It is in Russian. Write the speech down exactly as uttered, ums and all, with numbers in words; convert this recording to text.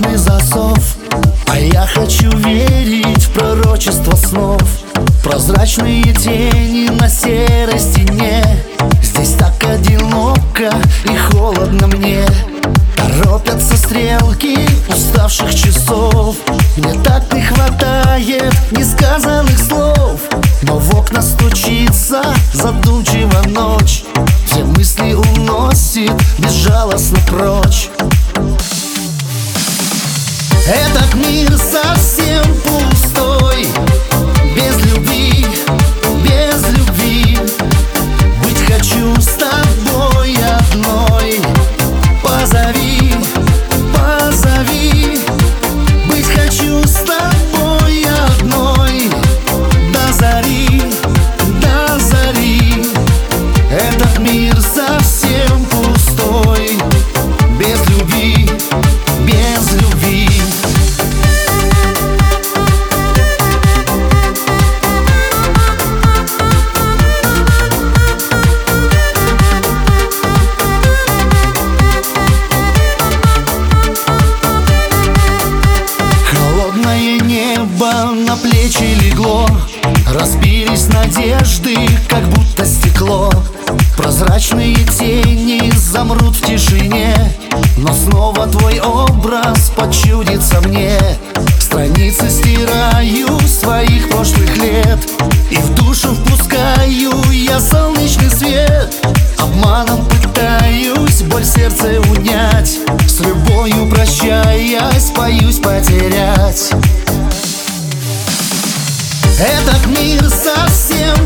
прочный засов. А я хочу верить в пророчество снов. Прозрачные тени на серой стене. Здесь так одиноко и холодно мне. Торопятся стрелки уставших часов. Мне так не хватает несказанных слов. Но в окна стучится задумчиво ночь. Все мысли уносит безжалостно прочь. Этот мир совсем пустой, без любви, без любви. Быть хочу с тобой одной. Позови, позови. Быть хочу с тобой одной. До зари, до зари. Этот мир совсем пустой, без любви, без любви. На плечи легло, разбились надежды, как будто стекло. Прозрачные тени замрут в тишине. Но снова твой образ почудится мне. Страницы стираю своих прошлых лет, и в душу впускаю я солнечный свет. Обманом пытаюсь боль сердца унять. С любовью прощаясь, боюсь потерять. Этот мир совсем